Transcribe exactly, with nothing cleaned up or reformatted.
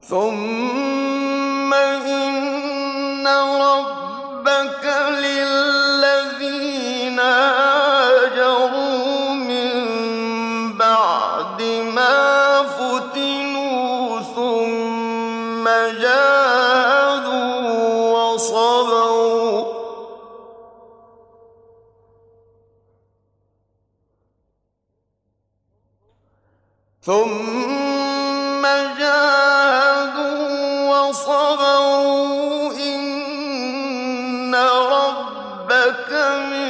ثم إن ربك للذين هاجروا من بعد ما فتنوا ثم جاهدوا وصبروا ثم جاهدوا وصبروا إن ربك من